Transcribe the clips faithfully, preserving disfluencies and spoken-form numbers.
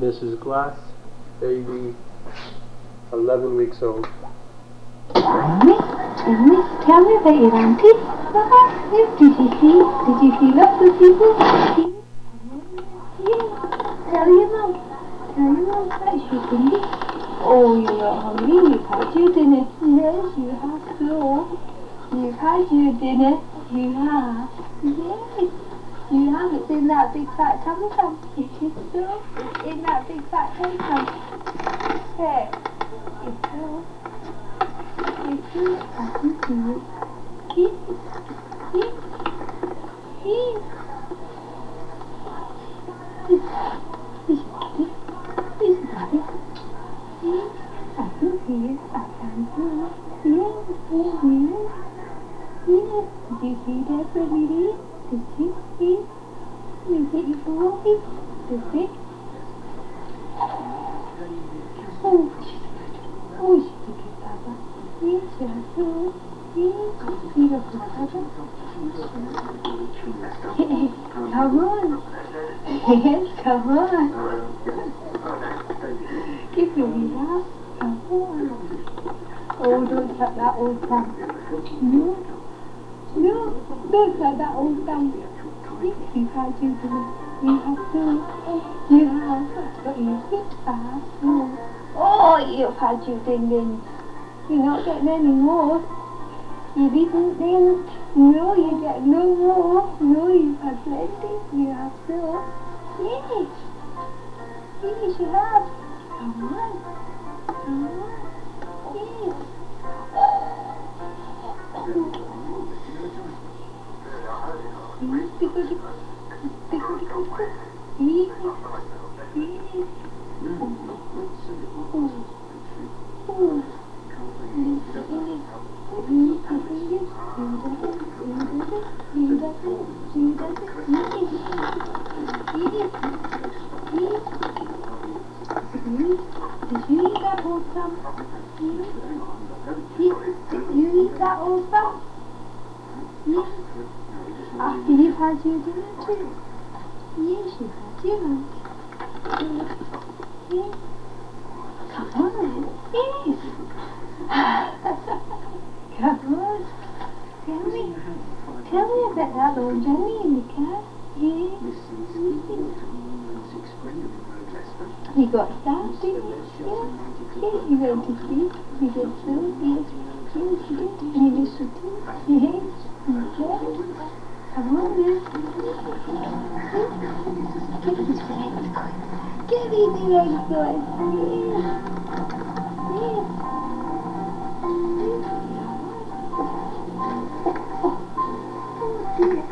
Missus Glass, baby, eleven weeks old. Tell me, tell me, tell me about your auntie. Did you see, did you see lots of people? Yeah. Tell your mum. Tell your mum that she's hungry. Oh, you're not hungry. You've had your dinner. Yes, you have so. You've had your dinner. You have. Yes. You have. It's in that big fat tum tum. It is so. It's in that big fat tum tum. Hey. It's so. It's so. I can see it. Eat. Eat. Eat. Is it? Is it happy? Yes, I can see it. I can see it. Yes, yes, yes. Yes. Did you see that, baby? Did you see? You get you for walking? Did you? Oh, she's good. Oh, she's a good papa. Yes, she has to. Yes, you look good, papa. Yes, come on. Yes, come on. Give me a laugh. Come on. Oh, don't touch that old thumb. No. No, don't touch that old thumb. Yes, you've had your dinner. You have to. You have. But you sit fast. No. Oh, you've had your ding-dings. You're not getting any more. You didn't think. No, you get no more. No, you've had plenty. You have so. Yes. Yes, you have. Come on. Come on. Yes. Yes, tickle, tickle. Tickle, tickle, tickle. Yes. Yes. Oh. Oh. Did you eat that whole thumb? Did you eat that whole thumb? Yes. After you've had your dinner too? Yes, you've had your lunch. Yes. Come on then. Yes. Come on. Tell me. Tell me about that little Johnny in the car. Yes. You got that, didn't you? Yes. Yes, you went to sleep. You did so. Yes. Yes, you did. And you missed your teeth. Yes. Yes. Come on then. Get these legs going. Get these legs going. Yes. Yes. Oh dear.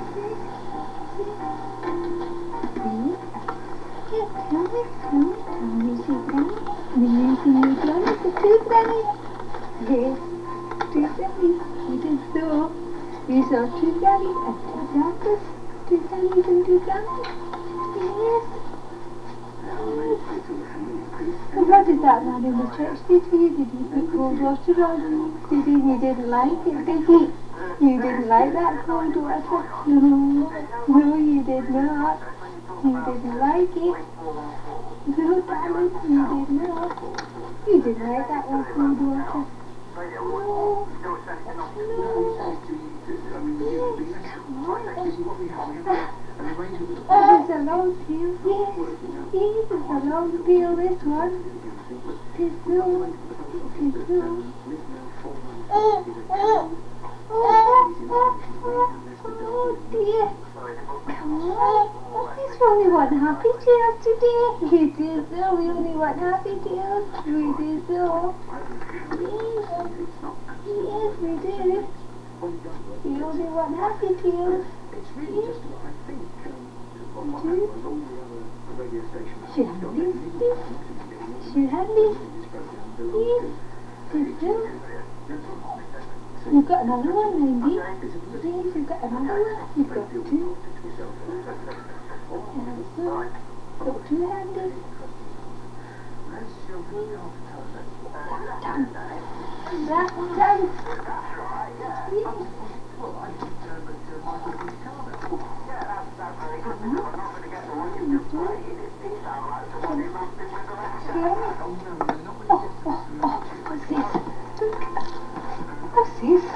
Yes, tell me, tell me, tell me, sit down. And then see you done with the two bellies. Yes, two bellies. You did so. You saw two bellies and two blankets. Two bellies and two blankets. Yes. Yes. And what did that man in the church do to you? Did he put cold water on you? Did he? You didn't like it, did you? You didn't like that cold water? No. No, you did not. You didn't like it. No, darling, you did not. You didn't like that one cold water. No. No. Yes, come on. Oh, it's a long peel. Yes. Yes, it's a long peel, this one. Tis so. Tis so. Oh, oh. Oh, oh, oh, oh dear. Come on. It's only one happy tails today. We did so. We only want happy tails. We did so. Yes. Yes, we did. We only want happy tails. Yes. Should have this. Should have this. Yes. Did so. You've got another one, maybe? Yes, you've got another one. You've got two. And so, got two handy. Done, done. That done. Yes. Come on. You do it. play? Oh, oh, oh, what's this? Look. What's this?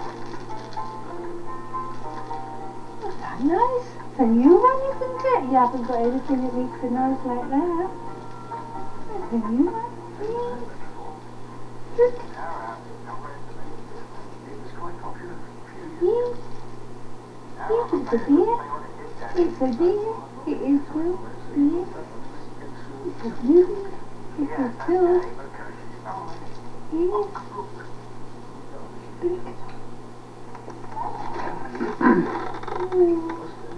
What's that noise? It's a new one, isn't it? You haven't got anything that makes a noise like that. That's a new one. Yes. Look. Yes. Yes, it's a deer. It's a deer. It is blue. Yes. It's a blue. It's a blue. Yes. Look. Mm.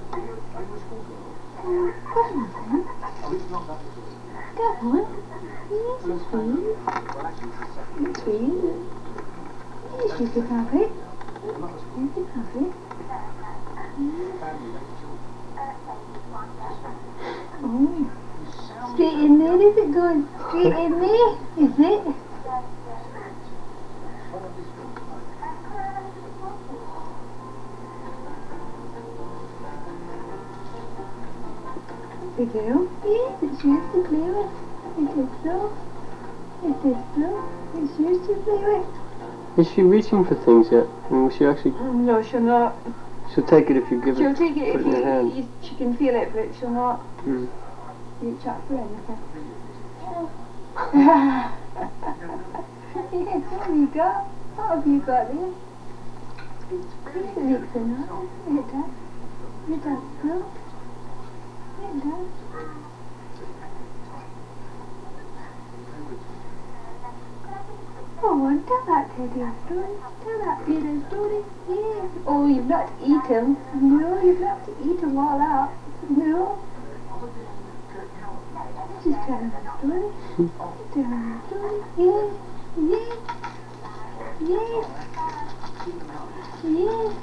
Come on. Come on. Yes, it's for you. It's for you. Yes, you can have it. You can have it. Oh. Straight in there, is it going? Straight in there, is it? The girl? Yes, it's yours to play with. It is so. It is so. It's yours to play with. Is she reaching for things yet? I mean, will she actually... No, she'll not. She'll take it if you give She'll it... take it put if it in you, her hand. you, she can feel it, but she'll not Mm. reach out for anything. Yes, what have you got? What have you got there? Yes, it makes a noise. It does. It does, no? It does. Oh, tell that Teddy a story. Tell that Peter a story. Yes. Oh, you've not to eat him. No, you've not to eat him all out. No. She's telling a story. She's telling a story. Yes. Yes. Yes. Yes.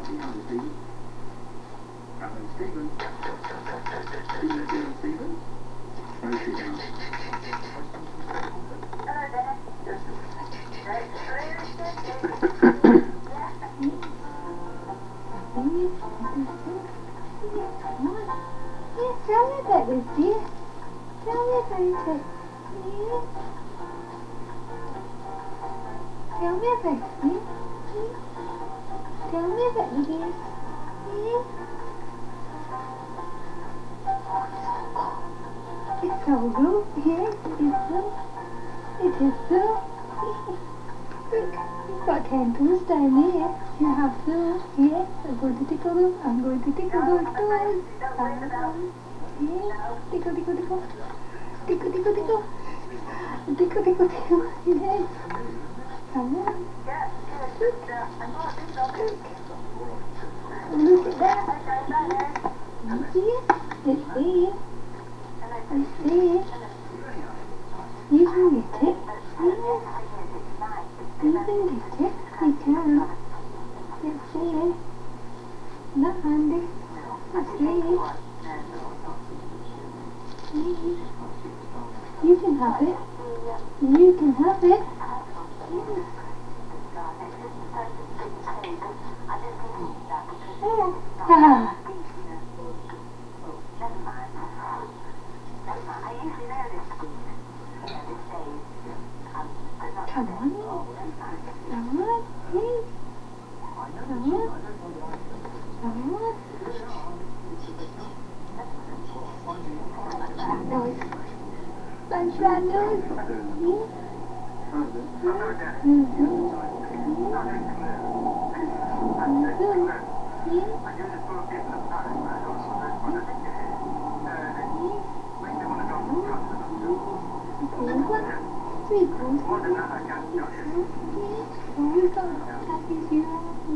Yes, tell me about this, dear. Tell me about it. Yes. Tell me about it, dear. Yes. Tell me about it, dear. Yes. It's so good. Yes, it is so. It is so. Look, you've got ten toes down there. You have so. Yes, I'm going to tickle them. I'm going to tickle those toes. Um, yes, tickle, tickle, tickle. Tickle, tickle, tickle. Tickle, tickle, tickle. Yes. Come on. Look. Look. Look at that. You see it? It's there. It's there. You can get it. Yes. You can get it. You can. It's there. Not handy. It's there. Yes. You can have it. You can have it. Yes. Ah. Come on. Come on. Yes. Come on. Come on. That noise. Bunch that noise. Yes. Mm-hmm. Mm-hmm. Yes. Cool one. Three cool one. Yes. Oh, we've got puppies here.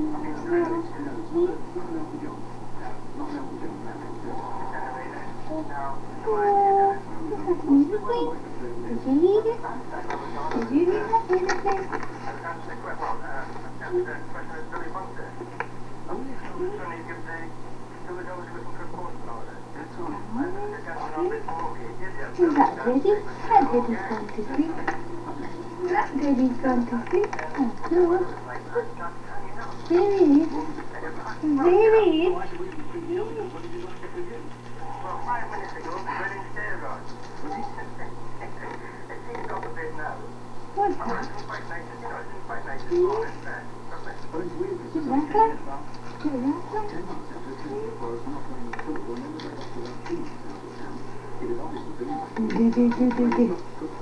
Oh, this has music playing. Did you need it? Did you need that music playing? Is that Teddy? That Teddy's gone to sleep. That Teddy's gone to sleep. Oh, good. There he is. There he is. Do, do, do, do, do.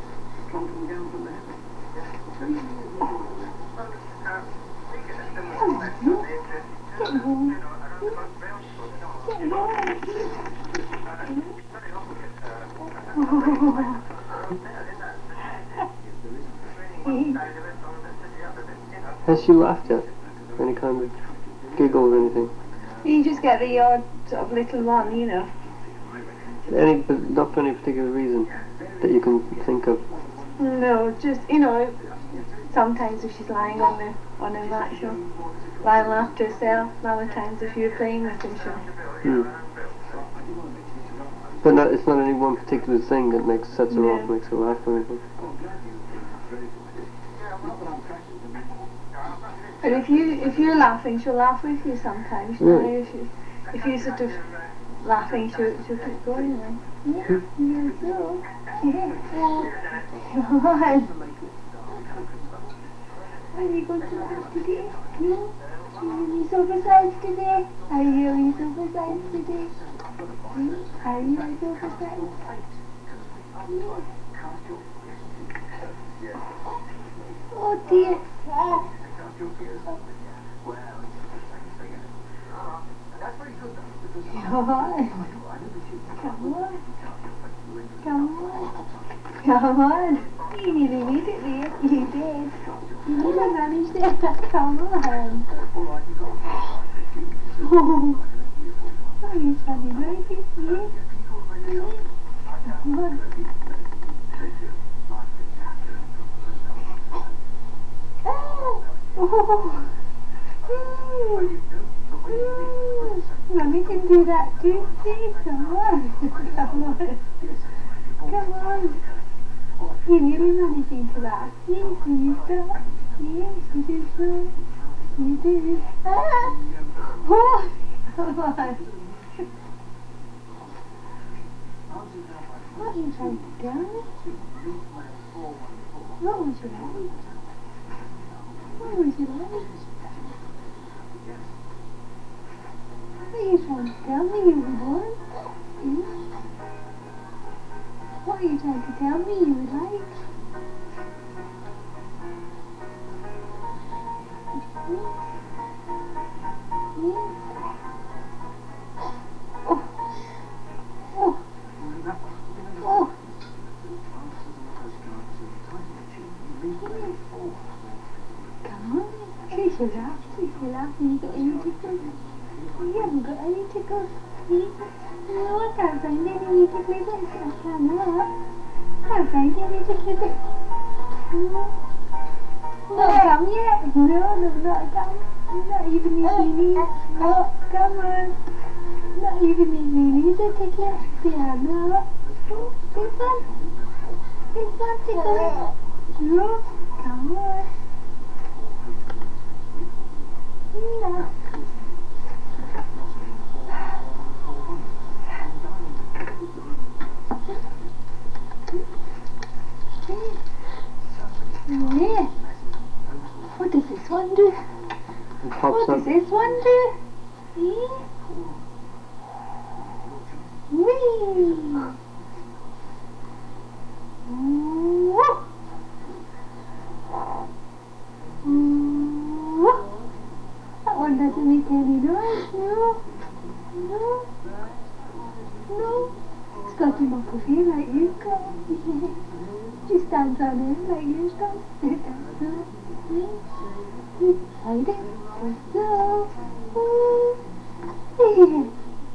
Get going. Get going. Has she laughed yet? Any kind of giggle or anything? You just get the odd sort of little one, you know. Any, but not for any particular reason that you can think of. No, just, you know, sometimes if she's lying on the on her mat, she'll lie and laugh to herself. Other times if you're playing with her, she'll... Hmm. But not, it's not any one particular thing that makes sets her No. off, makes her laugh or anything. But if you if you're laughing, she'll laugh with you sometimes. You know, Really? if you if you're sort of laughing, she'll she'll keep going. Then. Yeah, you're so. Yeah. Come on. Are you going to laugh today? No. Are you oversized today? Are you oversized today? Hmm? Are you oversized? Yeah. Oh dear. Ah. Come on. Come on. Come on. Come on. You nearly made it there. You did. You nearly managed it. Come on. Oh, oh you're funny, right? Yeah. Yeah. Come on. Oh. Oh. Mm. Mm. Mommy can do that too. See? Come on. Come on. Come on. You really managing to laugh. Yes, you stop. Yes, you do so. You do. Ah. Oh. Come on. What are you trying to tell me? What would you like? What would you like? What are you trying to tell me you would want? Hmm? What are you trying to tell me you would like? Hmm? Hmm? Oh! Oh! Oh! Come on, kiss your laugh, kiss your laugh. You got any tickles? You haven't got any tickles. You? No, I can't find any tickly bits. I cannot. I can't find any tickly bits. No. Not come yet. No, no, not come. Not even these weenies. No, come on. Not even these weenies are tickly. They are not. Oh, this one. This one tickly. No, come on. No. Yeah. What does this one do? It pops What up. does this one do? Yeah. Whee! Woo! Woo! That one doesn't make any noise. No. No. No. It's got him up of here like you've got. Yeah. She stands on him like you stand. That's so. Yeah. Hide it. That's so. Ooh. Yeah.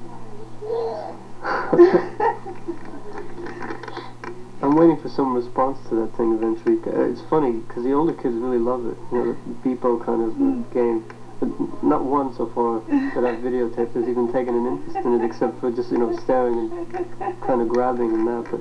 I'm waiting for some response to that thing eventually. Uh, It's funny because the older kids really love it. You know, the Beepo kind of uh, game. But not one so far that I've videotaped has even taken an interest in it, except for just, you know, staring and kind of grabbing and that. But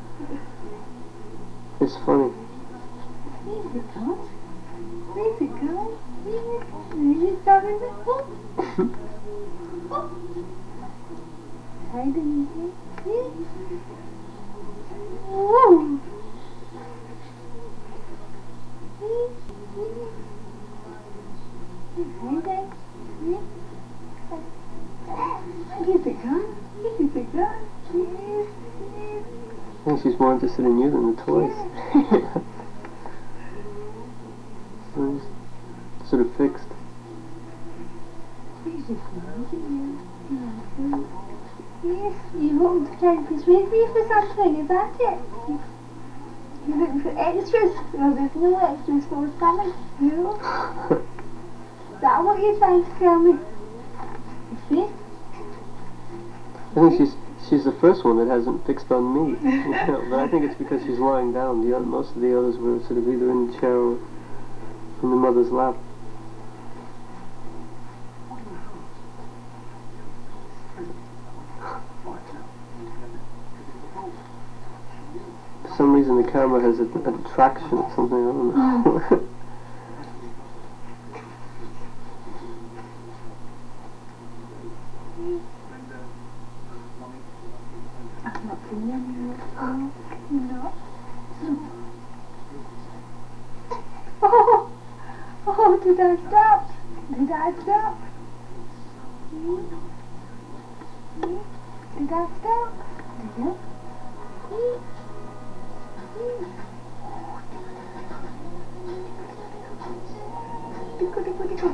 it's funny. There it goes. There it goes. There it goes. Oh. Oh. Hide in here. Yeah. Woo. Here's a gun. Here's a gun. Yes, yes. I think she's more interested in you than the toys. She's sort of fixed. Yes, you hope the friend is with me for something, is that it? You're looking for extras? Well, there's no extras forthcoming. No? Is that what you're trying to tell me? See? I think she's she's the first one that hasn't fixed on me. You know, but I think it's because she's lying down. The other, most of the others were sort of either in the chair or in the mother's lap. For some reason the camera has a, a traction or something, I don't know. I'm not feeling you. No. Oh! Oh, did I stop? Did I stop? Hmm? Hmm? Did I stop? Did you? Hmm? Hmm? Tickle, tickle, tickle.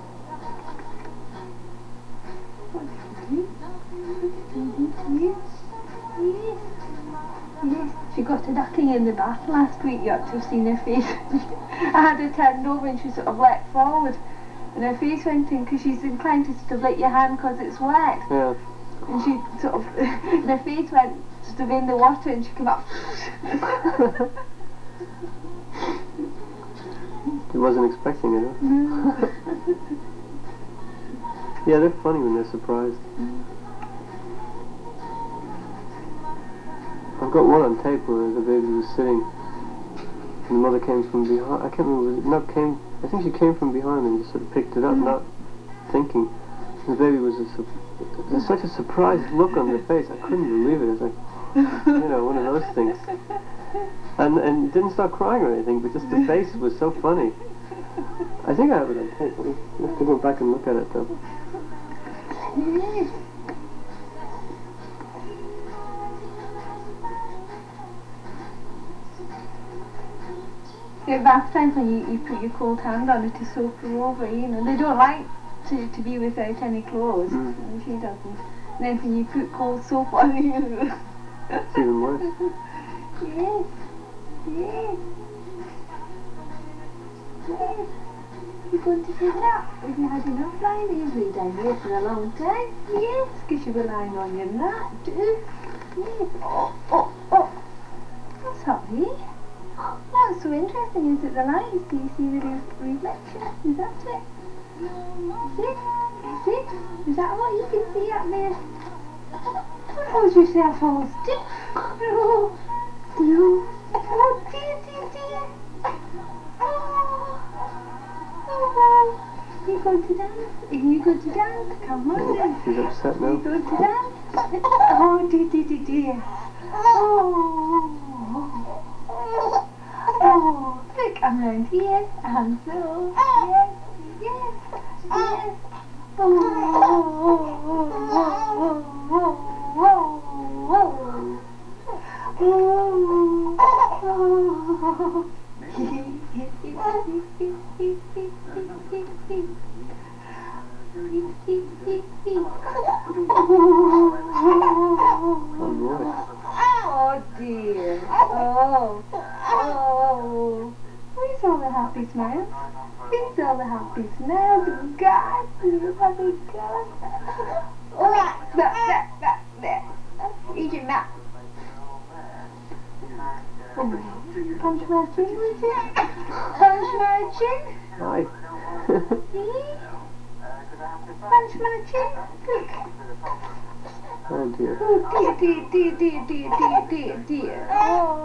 Yes. Yes. Yes. She got a ducking in the bath last week. You ought to have seen her face. I had her turned over and she sort of leapt forward. And her face went in because she's inclined to sort of lick your hand because it's wet. Yeah. And she sort of, and her face went sort of in the water and she came up. He wasn't expecting it, huh? No. Yeah, they're funny when they're surprised. I've got one on tape where the baby was sitting and the mother came from behind. I can't remember, not came, I think she came from behind and just sort of picked it up, mm. not thinking. And the baby was a, there's such a surprised look on the face, I couldn't believe it. It's like, you know, one of those things. And and didn't start crying or anything, but just the face was so funny. I think I have it on tape. I have to go back and look at it though. At bath times when you, you put your cold hand on it to soak her over, you know, they don't like to, to be without any clothes, mm. and she doesn't. And then when you put cold soap on you, it's even worse. Yes, yes, yes. You're going to sit up. Have you had enough lying? You've been down here for a long time. Yes, because you were lying on your mat too. Yes. Oh, oh, oh. I'm sorry. What's so interesting is that the lights, do you see the re reflection? Is that it? Is it? Is it? Is that what you can see up there? Don't hold yourself all stiff. No. No. Oh dear, dear, dear. Oh. Oh. Are you going to dance? Are you going to dance? Come on then. She's upset now. Are you going to dance? Oh dear, dear, dear, dear. Oh. Oh, look, I'm round here, and so, yes, yes, yes. Oh, oh, oh, oh, oh, oh dear. Oh. Oh. Where's all the happy smiles? Where's all the happy smiles? God, you happy God. Oh, that, that, that, that. Eat your mouth. Oh, punch my chin, would you? Punch my chin. Hi. Punch my chin. Look. Oh dear. Oh dear, dear, dear, dear, dear, dear, dear. Oh.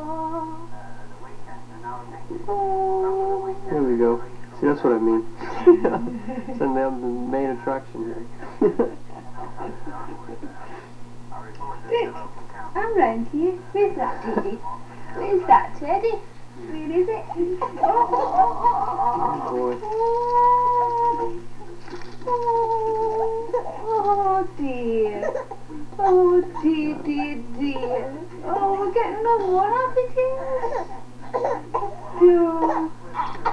Oh. There we go. See, that's what I mean. Suddenly I'm the main attraction here. Look, I'm round here. Where's that teddy? Where's that teddy? Where is it? Oh, oh, oh, boy. Oh dear. Oh dear, dear, dear. Oh, we're getting no more happy tears. No.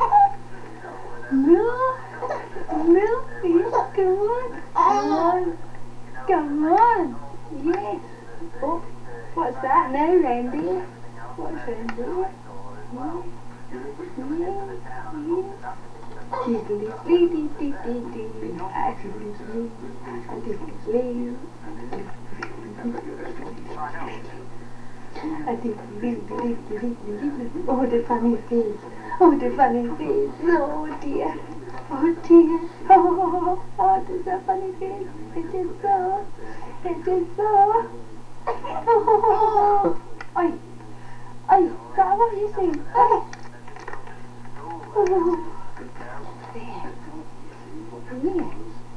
No. No, please, come on. Come on. Come on. Yes. Oh, what's that now, Randy? What's Randy? Yes. Yes. Yes. Tiddly dee dee dee dee dee. Ah, tiddly dee. Ah, tiddly dee. Ah, tiddly dee dee dee dee. Oh, the funny face. Oh, the funny face. Oh dear. Oh dear. Oh, oh, there's a funny face. It is so. It is so. Oh. Oi. Oi. Is that what you say? Oi. Oh. There. There.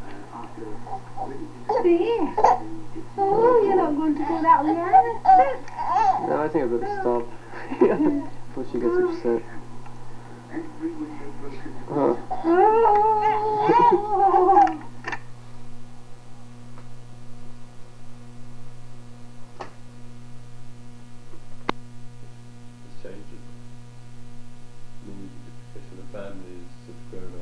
There. Oh, you're not going to go that way, Anna. No, I think I better stop. Before she gets upset. Huh. Oh.